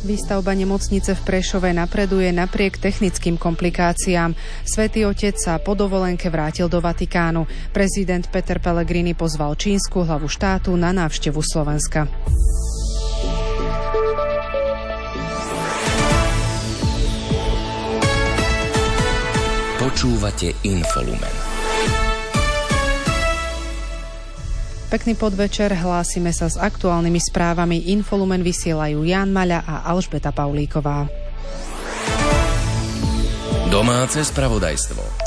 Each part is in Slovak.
Výstavba nemocnice v Prešove napreduje napriek technickým komplikáciám. Svätý Otec sa po dovolenke vrátil do Vatikánu. Prezident Peter Pellegrini pozval čínsku hlavu štátu na návštevu Slovenska. Počúvate Infolumen. Pekný podvečer, hlásime sa s aktuálnymi správami. Infolumen vysielajú Ján Maľa a Alžbeta Paulíková. Domáce spravodajstvo.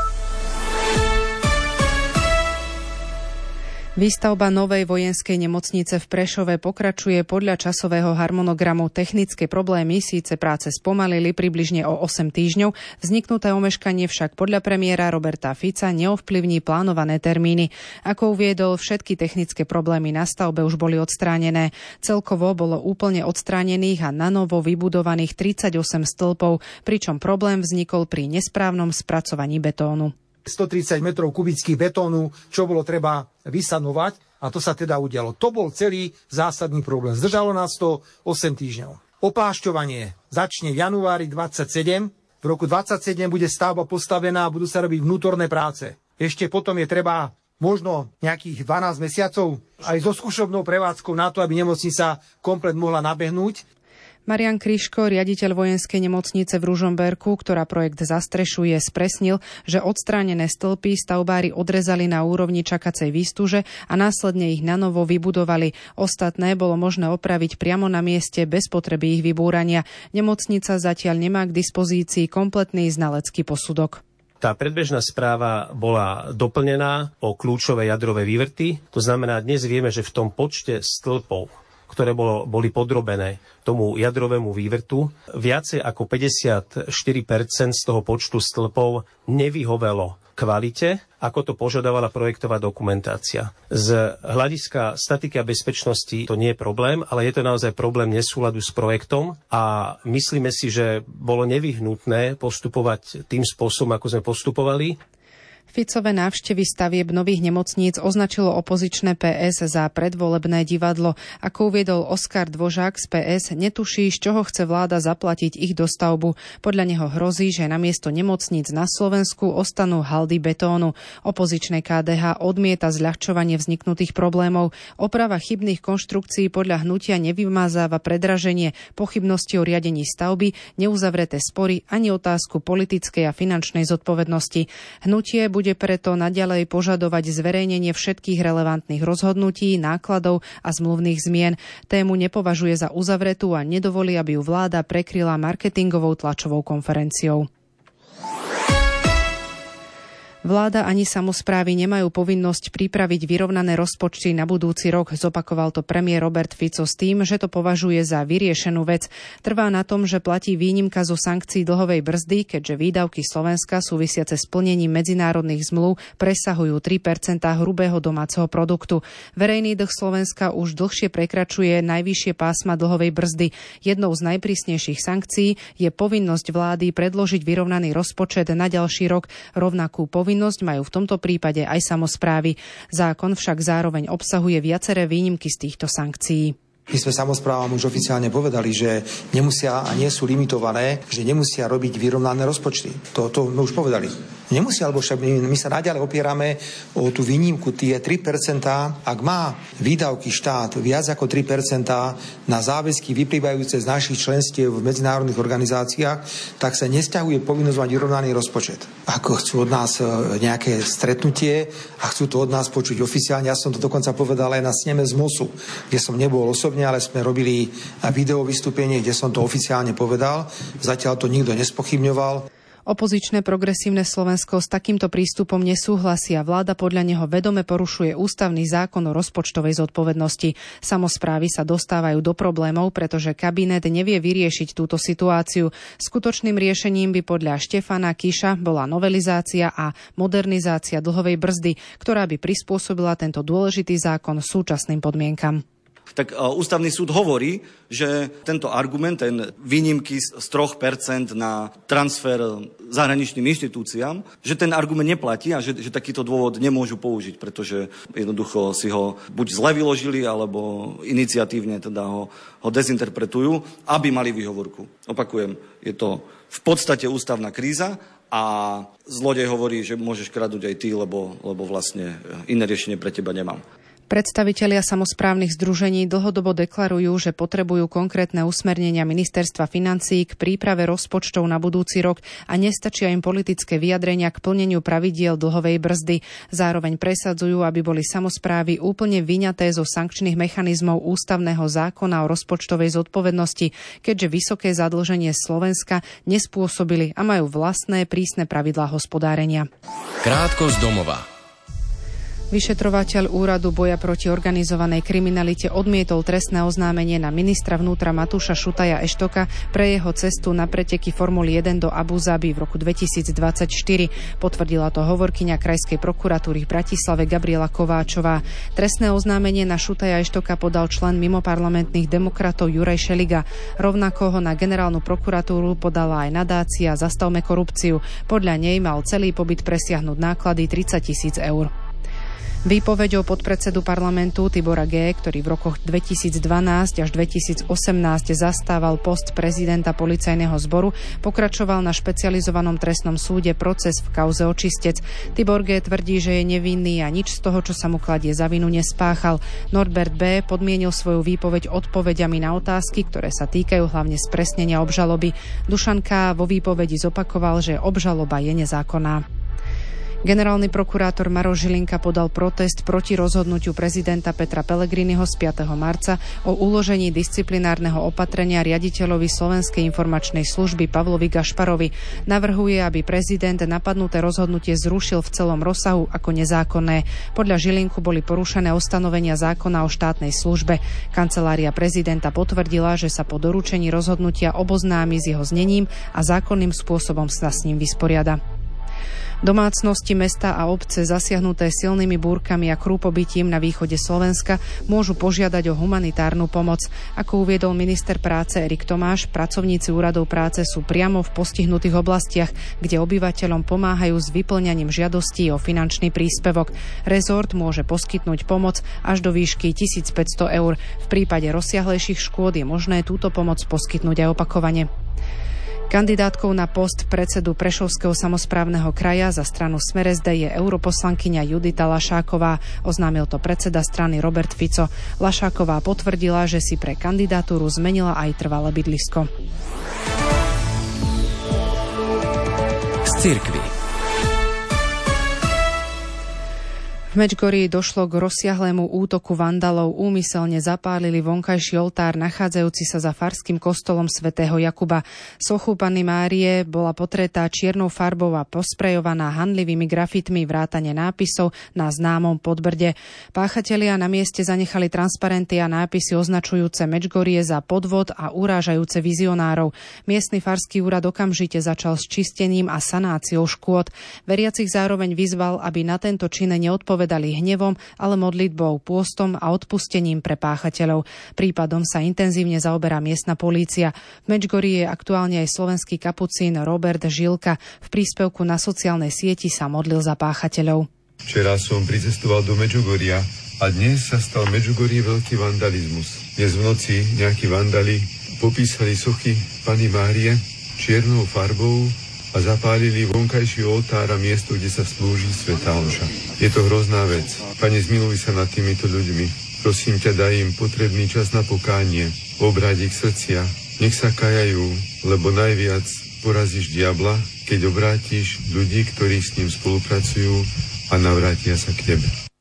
Výstavba novej vojenskej nemocnice v Prešove pokračuje podľa časového harmonogramu. Technické problémy síce práce spomalili približne o 8 týždňov, vzniknuté omeškanie však podľa premiéra Roberta Fica neovplyvní plánované termíny. Ako uviedol, všetky technické problémy na stavbe už boli odstránené. Celkovo bolo úplne odstránených a nanovo vybudovaných 38 stĺpov, pričom problém vznikol pri nesprávnom spracovaní betónu. 130 metrov kubických betónu, čo bolo treba vysanovať, a to sa teda udialo. To bol celý zásadný problém. Zdržalo nás to 8 týždňov. Oplášťovanie začne v januári 27. V roku 27 bude stavba postavená a budú sa robiť vnútorné práce. Ešte potom je treba možno nejakých 12 mesiacov aj so skúšobnou prevádzkou na to, aby nemocnica komplet mohla nabehnúť. Marian Kryško, riaditeľ vojenskej nemocnice v Ružomberku, ktorá projekt zastrešuje, spresnil, že odstránené stĺpy stavbári odrezali na úrovni čakacej výstuže a následne ich nanovo vybudovali. Ostatné bolo možné opraviť priamo na mieste bez potreby ich vybúrania. Nemocnica zatiaľ nemá k dispozícii kompletný znalecký posudok. Tá predbežná správa bola doplnená o kľúčové jadrové vývrty. To znamená, dnes vieme, že v tom počte stĺpov, ktoré boli podrobené tomu jadrovému vývrtu, viacej ako 54% z toho počtu stĺpov nevyhovelo kvalite, ako to požadovala projektová dokumentácia. Z hľadiska statiky a bezpečnosti to nie je problém, ale je to naozaj problém nesúladu s projektom a myslíme si, že bolo nevyhnutné postupovať tým spôsobom, ako sme postupovali. Ficové návštevy stavieb nových nemocníc označilo opozičné PS za predvolebné divadlo. Ako uviedol Oskar Dvožák z PS, netuší, z čoho chce vláda zaplatiť ich dostavbu. Podľa neho hrozí, že namiesto nemocníc na Slovensku ostanú haldy betónu. Opozičné KDH odmieta zľahčovanie vzniknutých problémov. Oprava chybných konštrukcií podľa hnutia nevymazáva predraženie, pochybnosti o riadení stavby, neuzavreté spory ani otázku politickej a finančnej zodpovednosti. Hnutie bude preto naďalej požadovať zverejnenie všetkých relevantných rozhodnutí, nákladov a zmluvných zmien. Tému nepovažuje za uzavretú a nedovolí, aby ju vláda prekryla marketingovou tlačovou konferenciou. Vláda ani samosprávy nemajú povinnosť pripraviť vyrovnané rozpočty na budúci rok, zopakoval to premiér Robert Fico s tým, že to považuje za vyriešenú vec. Trvá na tom, že platí výnimka zo sankcií dlhovej brzdy, keďže výdavky Slovenska súvisiace s plnením medzinárodných zmluv presahujú 3% hrubého domáceho produktu. Verejný dlh Slovenska už dlhšie prekračuje najvyššie pásma dlhovej brzdy. Jednou z najprísnejších sankcií je povinnosť vlády predložiť vyrovnaný rozpočet na ďalší rok. Rovnakú povinnosť majú v tomto prípade aj samosprávy. Zákon však zároveň obsahuje viaceré výnimky z týchto sankcií. My sme samosprávam už oficiálne povedali, že nemusia a nie sú limitované, že nemusia robiť vyrovnané rozpočty. To my už povedali. Nemusia, lebo však my sa naďalej opierame o tú výnimku, tie 3%. Ak má výdavky štát viac ako 3% na záväzky vyplývajúce z našich členstiev v medzinárodných organizáciách, tak sa nesťahuje povinnosť mať vyrovnaný rozpočet. Ako chcú od nás nejaké stretnutie a chcú to od nás počuť oficiálne, ja som to dokonca povedal aj na sneme z MOSu, kde som nebol osobne, ale sme robili video vystúpenie, kde som to oficiálne povedal. Zatiaľ to nikto nespochybňoval. Opozičné Progresívne Slovensko s takýmto prístupom nesúhlasia. Vláda podľa neho vedome porušuje ústavný zákon o rozpočtovej zodpovednosti. Samosprávy sa dostávajú do problémov, pretože kabinet nevie vyriešiť túto situáciu. Skutočným riešením by podľa Štefana Kiša bola novelizácia a modernizácia dlhovej brzdy, ktorá by prispôsobila tento dôležitý zákon súčasným podmienkam. Tak ústavný súd hovorí, že tento argument, ten výnimky z 3% na transfer zahraničným inštitúciám, že ten argument neplatí a že takýto dôvod nemôžu použiť, pretože jednoducho si ho buď zle vyložili, alebo iniciatívne teda ho dezinterpretujú, aby mali výhovorku. Opakujem, je to v podstate ústavná kríza a zlodej hovorí, že môžeš kradnúť aj ty, lebo vlastne iné riešenie pre teba nemám. Predstavitelia samosprávnych združení dlhodobo deklarujú, že potrebujú konkrétne usmernenia ministerstva financií k príprave rozpočtov na budúci rok a nestačia im politické vyjadrenia k plneniu pravidiel dlhovej brzdy. Zároveň presadzujú, aby boli samosprávy úplne vyňaté zo sankčných mechanizmov ústavného zákona o rozpočtovej zodpovednosti, keďže vysoké zadlženie Slovenska nespôsobili a majú vlastné prísne pravidlá hospodárenia. Krátko z domova. Vyšetrovateľ Úradu boja proti organizovanej kriminalite odmietol trestné oznámenie na ministra vnútra Matúša Šutaja Eštoka pre jeho cestu na preteky Formuly 1 do Abu Zabi v roku 2024. Potvrdila to hovorkyňa Krajskej prokuratúry v Bratislave Gabriela Kováčová. Trestné oznámenie na Šutaja Eštoka podal člen mimoparlamentných demokratov Juraj Šeliga. Rovnako ho na generálnu prokuratúru podala aj nadácia Zastavme korupciu. Podľa nej mal celý pobyt presiahnuť náklady 30 000 eur. Výpoveďou podpredsedu parlamentu Tibora G., ktorý v rokoch 2012 až 2018 zastával post prezidenta policajného zboru, pokračoval na špecializovanom trestnom súde proces v kauze Očistec. Tibor G. tvrdí, že je nevinný a nič z toho, čo sa mu kladie za vinu, nespáchal. Norbert B. podmienil svoju výpoveď odpovediami na otázky, ktoré sa týkajú hlavne spresnenia obžaloby. Dušan K. vo výpovedi zopakoval, že obžaloba je nezákonná. Generálny prokurátor Maroš Žilinka podal protest proti rozhodnutiu prezidenta Petra Pellegriniho z 5. marca o uložení disciplinárneho opatrenia riaditeľovi Slovenskej informačnej služby Pavlovi Gašparovi. Navrhuje, aby prezident napadnuté rozhodnutie zrušil v celom rozsahu ako nezákonné. Podľa Žilinku boli porušené ustanovenia zákona o štátnej službe. Kancelária prezidenta potvrdila, že sa po doručení rozhodnutia oboznámi s jeho znením a zákonným spôsobom sa s ním vysporiada. Domácnosti, mesta a obce zasiahnuté silnými búrkami a krúpobytím na východe Slovenska môžu požiadať o humanitárnu pomoc. Ako uviedol minister práce Erik Tomáš, pracovníci úradov práce sú priamo v postihnutých oblastiach, kde obyvateľom pomáhajú s vyplňaním žiadostí o finančný príspevok. Rezort môže poskytnúť pomoc až do výšky 1500 eur. V prípade rozsiahlejších škôd je možné túto pomoc poskytnúť aj opakovane. Kandidátkou na post predsedu Prešovského samosprávneho kraja za stranu Smer SD je europoslankyňa Judita Lašáková, oznámil to predseda strany Robert Fico. Lašáková potvrdila, že si pre kandidatúru zmenila aj trvalé bydlisko. Z cirkvi. V Medžgorí došlo k rozsiahlému útoku vandalov. Úmyselne zapálili vonkajší oltár nachádzajúci sa za farským kostolom svätého Jakuba. Sochu Panny Márie bola potretá čiernou farbou a posprejovaná hanlivými grafitmi vrátane nápisov na známom podbrde. Páchatelia na mieste zanechali transparenty a nápisy označujúce Medžgorie za podvod a urážajúce vizionárov. Miestny farský úrad okamžite začal s čistením a sanáciou škôd. Veriacich zároveň vyzval, aby na tento čin neodpovedali hnevom, ale modlitbou, pôstom a odpustením pre páchateľov. Prípadom sa intenzívne zaoberá miestna polícia. V Medžgorí je aktuálne aj slovenský kapucín Robert Žilka. V príspevku na sociálnej sieti sa modlil za páchateľov. Včera som pricestoval do Medžugoria a dnes sa stal v Medžugorí veľký vandalizmus. Dnes v noci nejakí vandali popísali sochy Panny Márie čiernou farbou a zapálili vonkajší oltár a miesto, kde sa slúži svätá omša. Je to hrozná vec. Pane, zmiluj sa nad týmito ľuďmi. Prosím ťa, daj im potrebný čas na pokánie, obráť ich srdcia. Nech sa kajajú, lebo najviac porazíš diabla, keď obrátiš ľudí, ktorí s ním spolupracujú a navrátia sa k tebe.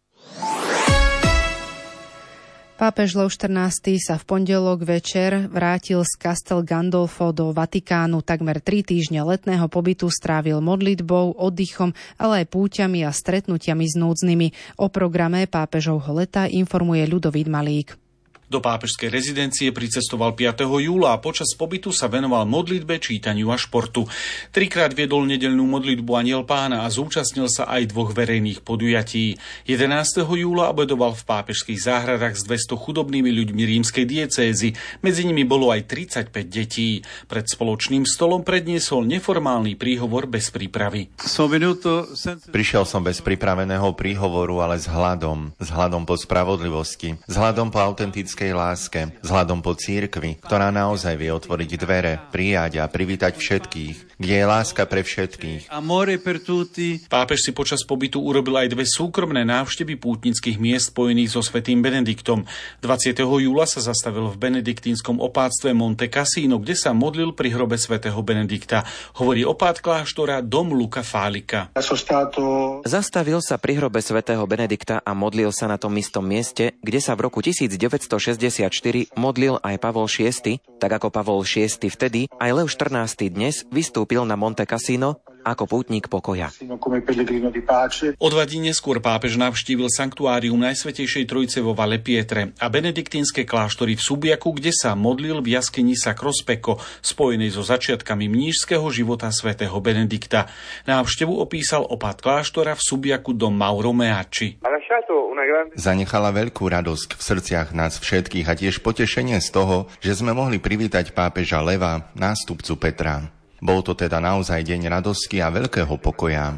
Pápež Lev XIV sa v pondelok večer vrátil z Castel Gandolfo do Vatikánu. Takmer 3 týždne letného pobytu strávil modlitbou, oddychom, ale aj púťami a stretnutiami s núdznymi. O programe pápežovho leta informuje Ľudovít Malík. Do pápežskej rezidencie pricestoval 5. júla a počas pobytu sa venoval modlitbe, čítaniu a športu. 3-krát viedol nedeľnú modlitbu Anjel Pána a zúčastnil sa aj 2 verejných podujatí. 11. júla obedoval v pápežských záhradách s 200 chudobnými ľuďmi rímskej diecézy. Medzi nimi bolo aj 35 detí. Pred spoločným stolom predniesol neformálny príhovor bez prípravy. Prišiel som bez pripraveného príhovoru, ale s hladom po spravodlivosti, s hladom po autentickej láske, vzhľadom po cirkvi, ktorá naozaj vie otvoriť dvere, prijať a privítať všetkých, kde je láska pre všetkých. Pápež si počas pobytu urobil aj 2 súkromné návštevy pútnických miest spojených so svätým Benediktom. 20. júla sa zastavil v benediktínskom opátstve Monte Cassino, kde sa modlil pri hrobe svätého Benedikta. Hovorí opát kláštora Dom Luca Falica. Zastavil sa pri hrobe svätého Benedikta a modlil sa na tom istom mieste, kde sa v roku 1964 modlil aj Pavol VI, tak ako Pavol VI vtedy, aj Lev XIV dnes vystúpil na Monte Cassino ako pútnik pokoja. O 2 dní neskôr pápež navštívil sanktuárium Najsvätejšej Trojice vo Valle Pietre a benediktínske kláštory v Subiaku, kde sa modlil v jaskyni Sacro Specco, spojenej so začiatkami mníšskeho života svätého Benedikta. Návštevu opísal opát kláštora v Subiaku Dom Mauro Meacci. Zanechala veľkú radosť v srdciach nás všetkých a tiež potešenie z toho, že sme mohli privítať pápeža Leva, nástupcu Petra. Bol to teda naozaj deň radosti a veľkého pokoja.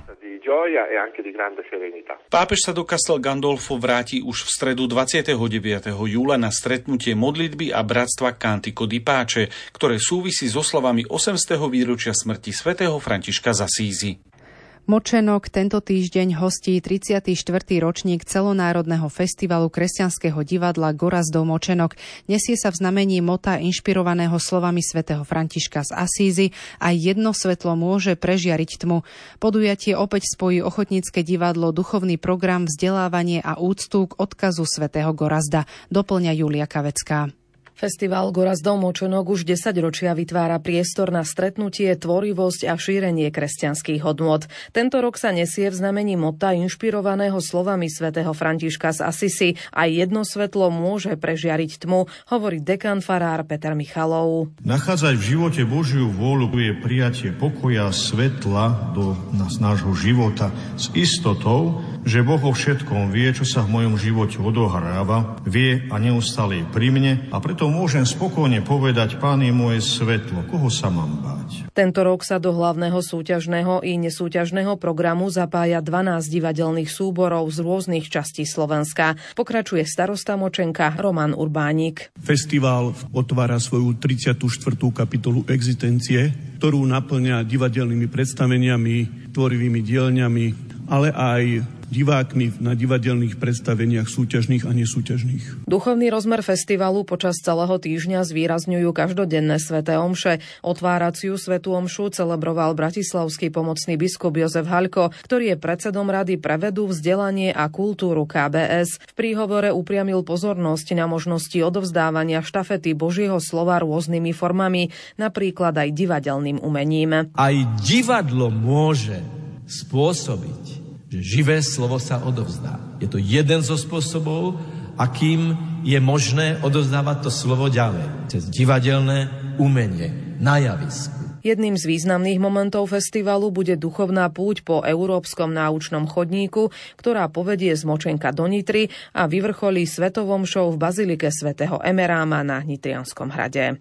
Pápež sa do Castel Gandolfo vráti už v stredu 29. júla na stretnutie modlitby a bratstva Cantico di Pace, ktoré súvisí so oslavami 800. výročia smrti svätého Františka z Asízy. Močenok tento týždeň hostí 34. ročník celonárodného festivalu kresťanského divadla Gorazdov Močenok. Nesie sa v znamení mota inšpirovaného slovami svätého Františka z Asízy a jedno svetlo môže prežiariť tmu. Podujatie opäť spojí ochotnícke divadlo, duchovný program, vzdelávanie a úctu k odkazu svätého Gorazda, doplňa Julia Kavecká. Festival Gorazdov Močenok už 10 ročia vytvára priestor na stretnutie, tvorivosť a šírenie kresťanských hodnôt. Tento rok sa nesie v znamení mota inšpirovaného slovami svätého Františka z Asisi. Aj jedno svetlo môže prežiariť tmu, hovorí dekan farár Peter Michalov. Nachádzať v živote Božiu vôľu je prijatie pokoja, svetla do nášho života s istotou, že Boh o všetkom vie, čo sa v mojom živote odohráva, vie a neustále je pri mne a preto môžem spokojne povedať: Pán je moje svetlo, koho sa mám báť? Tento rok sa do hlavného súťažného i nesúťažného programu zapája 12 divadelných súborov z rôznych častí Slovenska. Pokračuje starosta Močenka Roman Urbánik. Festival otvára svoju 34. kapitolu existencie, ktorú naplňa divadelnými predstaveniami, tvorivými dielňami, ale aj divákmi na divadelných predstaveniach súťažných a nesúťažných. Duchovný rozmer festivalu počas celého týždňa zvýrazňujú každodenné sväté omše. Otváraciu svätú omšu celebroval bratislavský pomocný biskup Jozef Haľko, ktorý je predsedom Rady pre vedu, vzdelanie a kultúru KBS. V príhovore upriamil pozornosť na možnosti odovzdávania štafety Božieho slova rôznymi formami, napríklad aj divadelným umením. Aj divadlo môže spôsobiť, že živé slovo sa odovzdá. Je to jeden zo spôsobov, akým je možné odovzdávať to slovo ďalej. Cez divadelné umenie, na javisku. Jedným z významných momentov festivalu bude duchovná púť po Európskom náučnom chodníku, ktorá povedie z Močenka do Nitry a vyvrcholí svetovou omšou v bazilike svätého Emeráma na Nitrianskom hrade.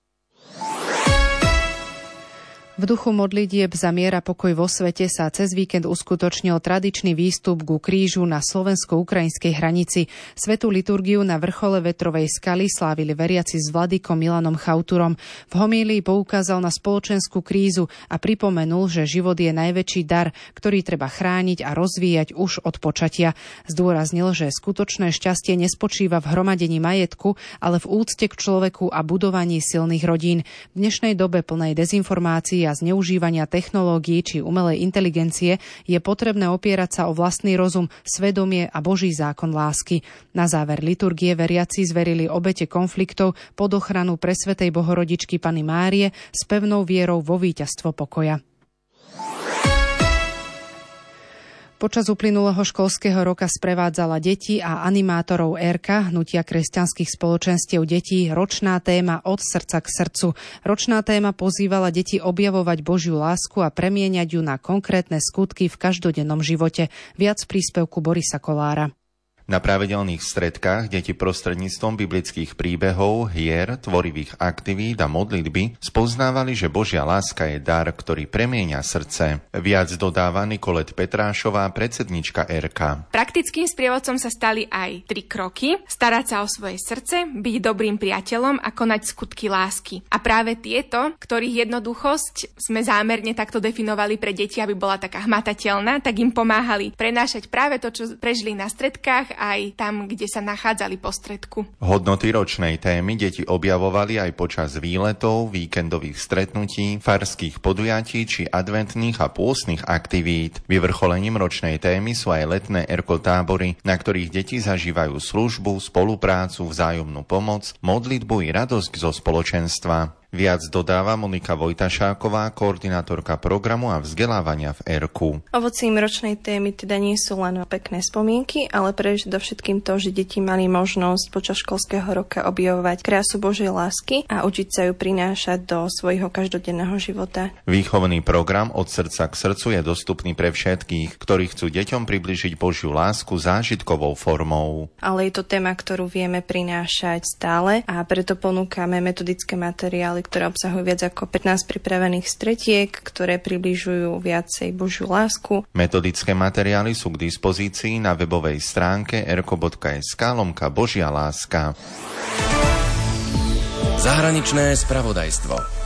V duchu modlitieb za mier a pokoj vo svete sa cez víkend uskutočnil tradičný výstup ku krížu na slovensko-ukrajinskej hranici. Svätú liturgiu na vrchole Vetrovej skaly slávili veriaci s vladykom Milanom Chauturom. V homílii poukázal na spoločenskú krízu a pripomenul, že život je najväčší dar, ktorý treba chrániť a rozvíjať už od počatia. Zdôraznil, že skutočné šťastie nespočíva v hromadení majetku, ale v úcte k človeku a budovaní silných rodín. V dnešnej dobe plnej dezinformácií a zneužívania technológií či umelej inteligencie je potrebné opierať sa o vlastný rozum, svedomie a Boží zákon lásky. Na záver liturgie veriaci zverili obete konfliktov pod ochranu presvätej Bohorodičky Panny Márie s pevnou vierou vo víťazstvo pokoja. Počas uplynulého školského roka sprevádzala deti a animátorov ERKA, hnutia kresťanských spoločenstiev detí, ročná téma Od srdca k srdcu. Ročná téma pozývala deti objavovať Božiu lásku a premieňať ju na konkrétne skutky v každodennom živote. Viac príspevku Borisa Kolára. Na pravidelných stredkách deti prostredníctvom biblických príbehov, hier, tvorivých aktivít a modlitby spoznávali, že Božia láska je dar, ktorý premieňa srdce. Viac dodáva Nikoleta Petrášová, predsednička ERKA. Praktickým sprievodcom sa stali aj 3 kroky: starať sa o svoje srdce, byť dobrým priateľom a konať skutky lásky. A práve tieto, ktorých jednoduchosť sme zámerne takto definovali pre deti, aby bola taká hmatateľná, tak im pomáhali prenášať práve to, čo prežili na stredkách, aj tam, kde sa nachádzali po stredku. Hodnoty ročnej témy deti objavovali aj počas výletov, víkendových stretnutí, farských podujatí či adventných a pôstnych aktivít. Vyvrcholením ročnej témy sú aj letné erkotábory, na ktorých deti zažívajú službu, spoluprácu, vzájomnú pomoc, modlitbu i radosť zo spoločenstva. Viac dodáva Monika Vojtašáková, koordinátorka programu a vzdelávania v ERKU. Ovocím ročnej témy teda nie sú len pekné spomienky, ale predovšetkým to, že deti mali možnosť počas školského roka objavovať krásu Božej lásky a učiť sa ju prinášať do svojho každodenného života. Výchovný program Od srdca k srdcu je dostupný pre všetkých, ktorí chcú deťom približiť Božiu lásku zážitkovou formou. Ale je to téma, ktorú vieme prinášať stále a preto ponúkame metodické materiály, ktoré obsahujú viac ako 15 pripravených stretiek, ktoré približujú viacej Božiu lásku. Metodické materiály sú k dispozícii na webovej stránke erko.sk/Božia láska. Zahraničné spravodajstvo.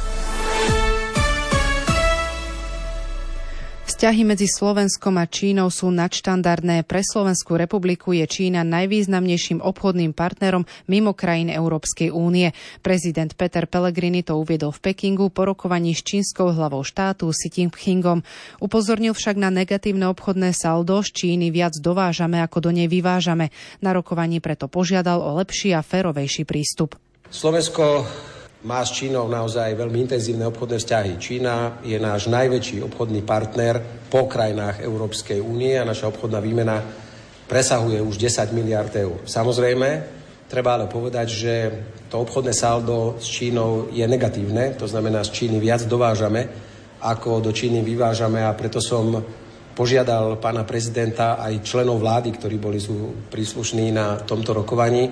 Vzťahy medzi Slovenskom a Čínou sú nadštandardné. Pre Slovenskú republiku je Čína najvýznamnejším obchodným partnerom mimo krajín Európskej únie. Prezident Peter Pellegrini to uviedol v Pekingu po rokovaní s čínskou hlavou štátu Xi Jinpingom. Upozornil však na negatívne obchodné saldo. Z Číny viac dovážame, ako do nej vyvážame. Na rokovaní preto požiadal o lepší a férovejší prístup. Slovensko má s Čínou naozaj veľmi intenzívne obchodné vzťahy. Čína je náš najväčší obchodný partner po krajinách Európskej únie a naša obchodná výmena presahuje už 10 miliard eur. Samozrejme, treba ale povedať, že to obchodné saldo s Čínou je negatívne, to znamená, z Číny viac dovážame, ako do Číny vyvážame a preto som požiadal pána prezidenta aj členov vlády, ktorí boli príslušní na tomto rokovaní,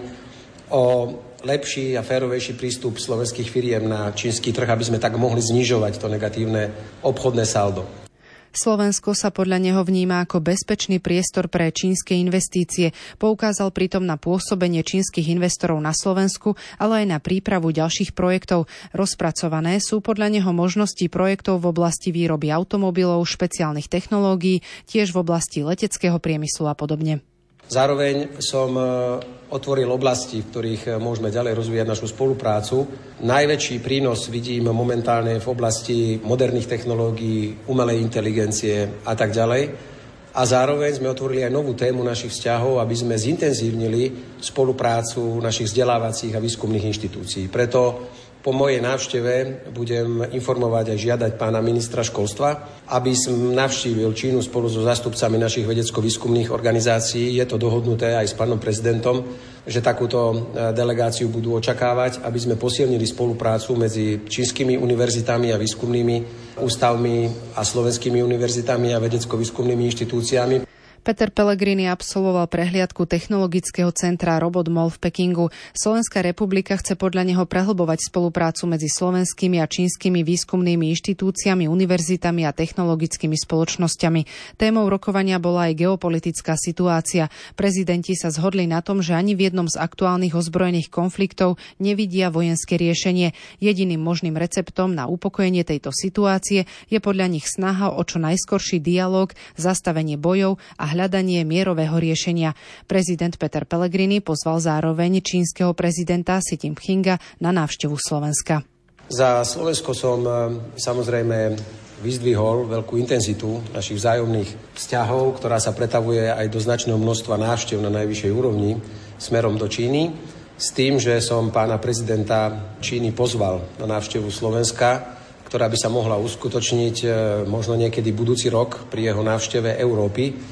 o lepší a férovejší prístup slovenských firiem na čínsky trh, aby sme tak mohli znižovať to negatívne obchodné saldo. Slovensko sa podľa neho vníma ako bezpečný priestor pre čínske investície. Poukázal pritom na pôsobenie čínskych investorov na Slovensku, ale aj na prípravu ďalších projektov. Rozpracované sú podľa neho možnosti projektov v oblasti výroby automobilov, špeciálnych technológií, tiež v oblasti leteckého priemyslu a podobne. Zároveň som otvoril oblasti, v ktorých môžeme ďalej rozvíjať našu spoluprácu. Najväčší prínos vidím momentálne v oblasti moderných technológií, umelej inteligencie a tak ďalej. A zároveň sme otvorili aj novú tému našich vzťahov, aby sme zintenzívnili spoluprácu našich vzdelávacích a výskumných inštitúcií. Preto po mojej návšteve budem informovať aj žiadať pána ministra školstva, aby som navštívil Čínu spolu so zástupcami našich vedecko-výskumných organizácií. Je to dohodnuté aj s pánom prezidentom, že takúto delegáciu budú očakávať, aby sme posilnili spoluprácu medzi čínskymi univerzitami a výskumnými ústavmi a slovenskými univerzitami a vedecko-výskumnými inštitúciami. Peter Pellegrini absolvoval prehliadku technologického centra Robot Mall v Pekingu. Slovenská republika chce podľa neho prehlbovať spoluprácu medzi slovenskými a čínskymi výskumnými inštitúciami, univerzitami a technologickými spoločnosťami. Témou rokovania bola aj geopolitická situácia. Prezidenti sa zhodli na tom, že ani v jednom z aktuálnych ozbrojených konfliktov nevidia vojenské riešenie. Jediným možným receptom na upokojenie tejto situácie je podľa nich snaha o čo najskorší dialóg, zastavenie bojov a hľadanie mierového riešenia. Prezident Peter Pellegrini pozval zároveň čínskeho prezidenta Xi Jinpinga na návštevu Slovenska. Za Slovensko som samozrejme vyzdvihol veľkú intenzitu našich vzájomných vzťahov, ktorá sa pretavuje aj do značného množstva návštev na najvyššej úrovni smerom do Číny, s tým, že som pána prezidenta Číny pozval na návštevu Slovenska, ktorá by sa mohla uskutočniť možno niekedy budúci rok pri jeho návšteve Európy.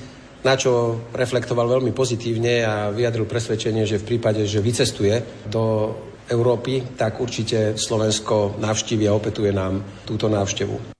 na čo reflektoval veľmi pozitívne a vyjadril presvedčenie, že v prípade, že vycestuje do Európy, tak určite Slovensko navštívi a opetuje nám túto návštevu.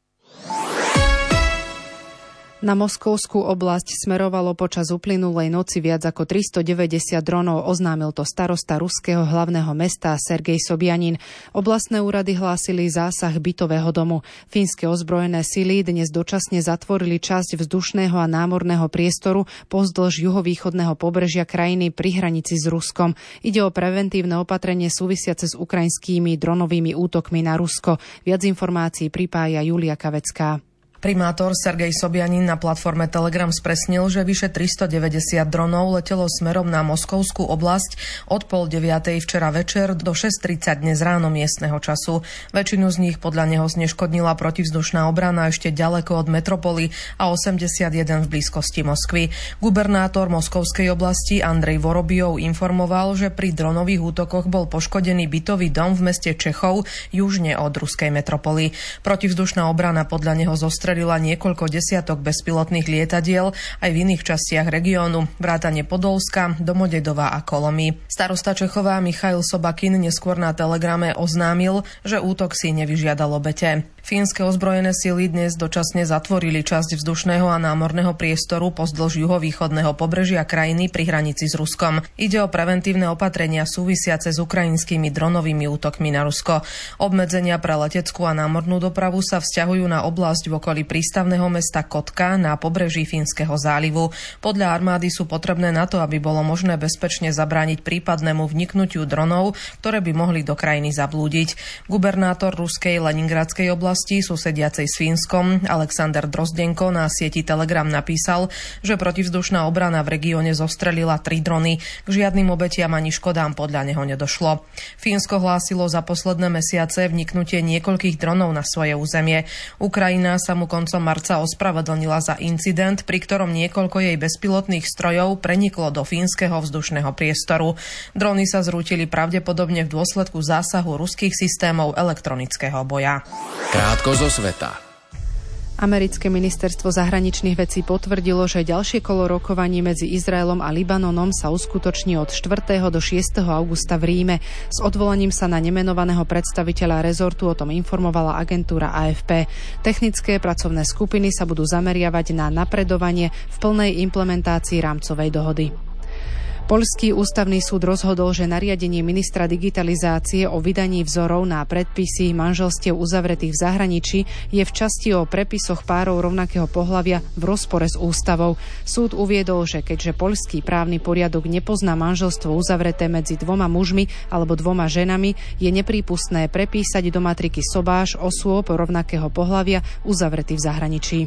Na Moskovskú oblasť smerovalo počas uplynulej noci viac ako 390 dronov, oznámil to starosta ruského hlavného mesta Sergej Sobjanin. Oblastné úrady hlásili zásah bytového domu. Fínske ozbrojené sily dnes dočasne zatvorili časť vzdušného a námorného priestoru pozdĺž juhovýchodného pobrežia krajiny pri hranici s Ruskom. Ide o preventívne opatrenie súvisiace s ukrajinskými dronovými útokmi na Rusko. Viac informácií pripája Julia Kavecká. Primátor Sergej Sobjanin na platforme Telegram spresnil, že vyše 390 dronov letelo smerom na Moskovskú oblasť od 8:30 včera večer do 6:30 dnes ráno miestneho času. Väčšinu z nich podľa neho zneškodnila protivzdušná obrana ešte ďaleko od metropoly a 81 v blízkosti Moskvy. Gubernátor Moskovskej oblasti Andrej Vorobjov informoval, že pri dronových útokoch bol poškodený bytový dom v meste Čechov južne od ruskej metropoly. Protivzdušná obrana podľa neho zostrelila niekoľko desiatok bezpilotných lietadiel aj v iných častiach regiónu, vrátane Podolska, Domodedova a Kolomy. Starosta Čechova Michail Sobakin neskôr na Telegrame oznámil, že útok si nevyžiadal obete. Fínske ozbrojené sily dnes dočasne zatvorili časť vzdušného a námorného priestoru pozdĺž juhovýchodného pobrežia krajiny pri hranici s Ruskom. Ide o preventívne opatrenia súvisiace s ukrajinskými dronovými útokmi na Rusko. Obmedzenia pre leteckú a námornú dopravu sa vzťahujú na oblasť v okolí prístavného mesta Kotka na pobreží Fínskeho zálivu. Podľa armády sú potrebné na to, aby bolo možné bezpečne zabrániť prípadnému vniknutiu dronov, ktoré by mohli do krajiny zablúdiť. Gubernátor ruskej Leningradskej oblasti susediacej s Fínskom Alexander Drozdenko na sieti Telegram napísal, že protivzdušná obrana v regióne zostrelila 3 drony. K žiadnym obetiam ani škodám podľa neho nedošlo. Fínsko hlásilo za posledné mesiace vniknutie niekoľkých dronov na svoje územie. Ukrajina sa mu koncom marca ospravedlnila za incident, pri ktorom niekoľko jej bezpilotných strojov preniklo do fínskeho vzdušného priestoru. Drony sa zrútili pravdepodobne v dôsledku zásahu ruských systémov elektronického boja. Krátko zo sveta. Americké ministerstvo zahraničných vecí potvrdilo, že ďalšie kolo rokovaní medzi Izraelom a Libanonom sa uskutoční od 4. do 6. augusta v Ríme. S odvolaním sa na nemenovaného predstaviteľa rezortu o tom informovala agentúra AFP. Technické pracovné skupiny sa budú zameriavať na napredovanie v plnej implementácii rámcovej dohody. Poľský ústavný súd rozhodol, že nariadenie ministra digitalizácie o vydaní vzorov na predpisy manželstiev uzavretých v zahraničí je v časti o prepisoch párov rovnakého pohlavia v rozpore s ústavou. Súd uviedol, že keďže poľský právny poriadok nepozná manželstvo uzavreté medzi 2 mužmi alebo 2 ženami, je neprípustné prepísať do matriky sobáš osôb rovnakého pohlavia uzavretých v zahraničí.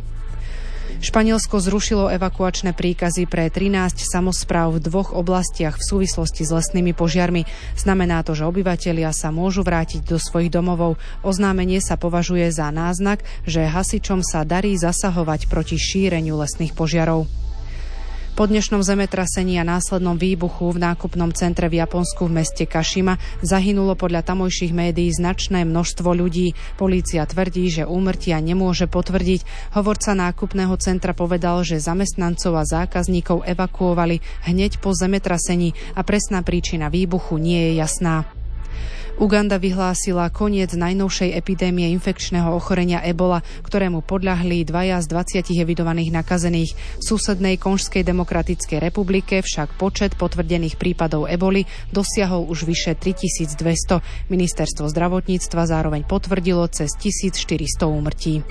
Španielsko zrušilo evakuačné príkazy pre 13 samospráv v 2 oblastiach v súvislosti s lesnými požiarmi. Znamená to, že obyvatelia sa môžu vrátiť do svojich domovov. Oznámenie sa považuje za náznak, že hasičom sa darí zasahovať proti šíreniu lesných požiarov. Po dnešnom zemetrasení a následnom výbuchu v nákupnom centre v Japonsku v meste Kašima zahynulo podľa tamojších médií značné množstvo ľudí. Polícia tvrdí, že úmrtia nemôže potvrdiť. Hovorca nákupného centra povedal, že zamestnancov a zákazníkov evakuovali hneď po zemetrasení a presná príčina výbuchu nie je jasná. Uganda vyhlásila koniec najnovšej epidémie infekčného ochorenia ebola, ktorému podľahli 2 z 20 evidovaných nakazených. V susednej Konžskej demokratickej republike však počet potvrdených prípadov eboli dosiahol už vyše 3200. Ministerstvo zdravotníctva zároveň potvrdilo cez 1400 úmrtí.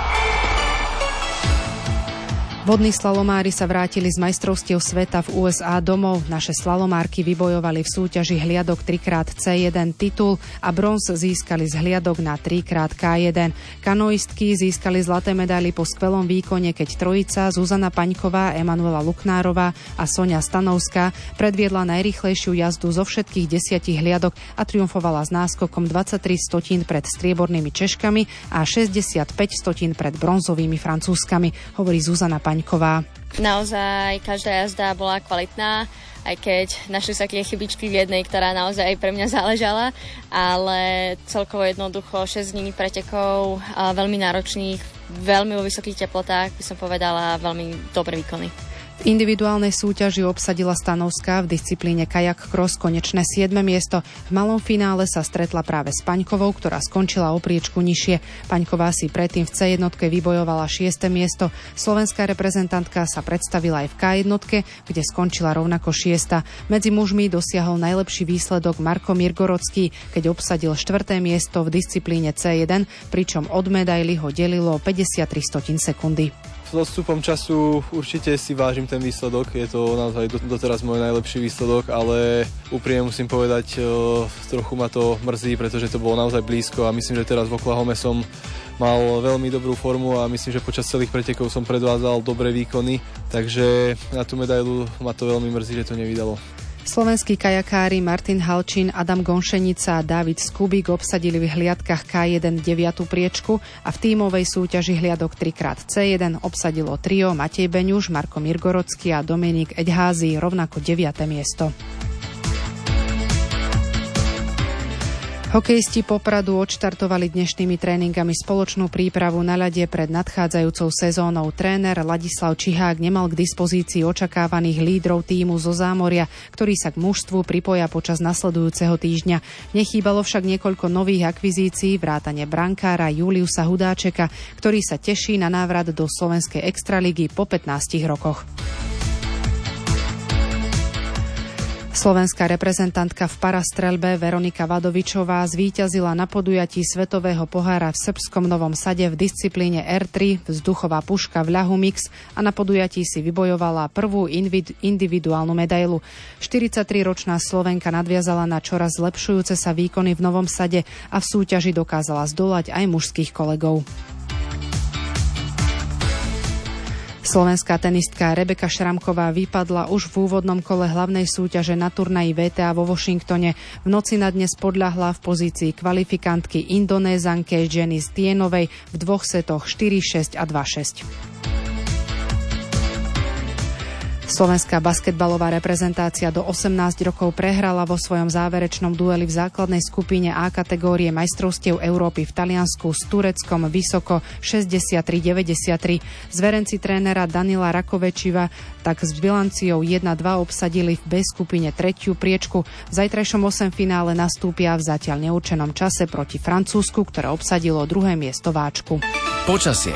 Vodní slalomári sa vrátili z majstrovstiev sveta v USA domov. Naše slalomárky vybojovali v súťaži hliadok 3x-C1 titul a bronz získali z hliadok na 3x-K1. Kanoistky získali zlaté medaily po skvelom výkone, keď trojica Zuzana Paňková, Emanuela Luknárová a Soňa Stanovská predviedla najrýchlejšiu jazdu zo všetkých 10 hliadok a triumfovala s náskokom 23 stotín pred striebornými Češkami a 65 stotín pred bronzovými Francúzskami, hovorí Zuzana Paňková. Naozaj každá jazda bola kvalitná, aj keď našli sa tie chybičky v jednej, ktorá naozaj aj pre mňa záležala, ale celkovo jednoducho 6 dní pretekov, veľmi náročných, veľmi vo vysokých teplotách, by som povedala, veľmi dobré výkony. V individuálnej súťaži obsadila Stanovská v disciplíne kajak cross konečné 7. miesto. V malom finále sa stretla práve s Paňkovou, ktorá skončila o priečku nižšie. Paňková si predtým v C1 vybojovala 6. miesto. Slovenská reprezentantka sa predstavila aj v K1, kde skončila rovnako 6. Medzi mužmi dosiahol najlepší výsledok Marko Mirgorocký, keď obsadil 4. miesto v disciplíne C1, pričom od medaily ho delilo 53 sekundy. S odstupom času určite si vážim ten výsledok, je to naozaj doteraz môj najlepší výsledok, ale úprimne musím povedať, trochu ma to mrzí, pretože to bolo naozaj blízko a myslím, že teraz v Oklahome som mal veľmi dobrú formu a myslím, že počas celých pretekov som predvádzal dobré výkony, takže na tú medailu ma to veľmi mrzí, že to nevydalo. Slovenskí kajakári Martin Halčín, Adam Gonšenica a Dávid Skubík obsadili v hliadkach K1 9. priečku a v tímovej súťaži hliadok 3x1 obsadilo trio Matej Beňuš, Marko Mirgorocký a Dominik Eďházy rovnako 9. miesto. Hokejisti Popradu odštartovali dnešnými tréningami spoločnú prípravu na ľade pred nadchádzajúcou sezónou. Tréner Ladislav Čihák nemal k dispozícii očakávaných lídrov tímu zo Zámoria, ktorí sa k mužstvu pripoja počas nasledujúceho týždňa. Nechýbalo však niekoľko nových akvizícií, vrátane brankára Juliusa Hudáčeka, ktorý sa teší na návrat do slovenskej extraligy po 15 rokoch. Slovenská reprezentantka v parastreľbe Veronika Vadovičová zvíťazila na podujatí Svetového pohára v srbskom Novom Sade v disciplíne R3 vzduchová puška v ľahu mix a na podujatí si vybojovala prvú individuálnu medailu. 43-ročná Slovenka nadviazala na čoraz zlepšujúce sa výkony v Novom Sade a v súťaži dokázala zdolať aj mužských kolegov. Slovenská tenistka Rebeka Šramková vypadla už v úvodnom kole hlavnej súťaže na turnaji WTA vo Washingtone. V noci na dnes podľahla v pozícii kvalifikantky Indonézanke Jenny Stienovej v 2 setoch 4-6 a 2-6. Slovenská basketbalová reprezentácia do 18 rokov prehrala vo svojom záverečnom dueli v základnej skupine A kategórie majstrovstiev Európy v Taliansku s Tureckom vysoko 63-93. Zverenci trénera Danila Rakovečiva tak s bilanciou 1-2 obsadili v B skupine 3. priečku. V zajtrajšom 8 finále nastúpia v zatiaľ neurčenom čase proti Francúzsku, ktoré obsadilo 2. miesto váčku. Počasie.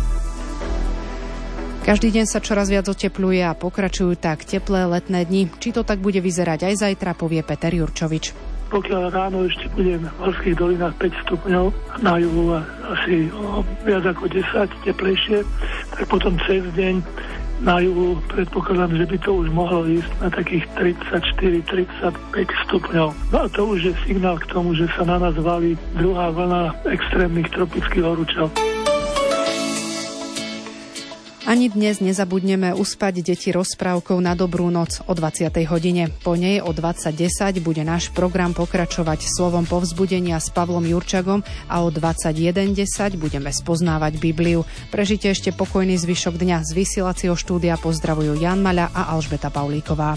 Každý deň sa čoraz viac otepluje a pokračujú tak teplé letné dni. Či to tak bude vyzerať aj zajtra, povie Peter Jurčovič. Pokiaľ ráno ešte bude v horských dolinách 5 stupňov, na juhu asi viac ako 10 teplejšie, tak potom cez deň na juhu predpokladám, že by to už mohlo ísť na takých 34-35 stupňov. No a to už je signál k tomu, že sa na nás valí druhá vlna extrémnych tropických horúčav. Ani dnes nezabudneme uspať deti rozprávkou na dobrú noc o 20. hodine. Po nej o 20:10 bude náš program pokračovať slovom povzbudenia s Pavlom Jurčagom a o 21:10 budeme spoznávať Bibliu. Prežite ešte pokojný zvyšok dňa. Z vysielacieho štúdia pozdravujú Jan Maľa a Alžbeta Paulíková.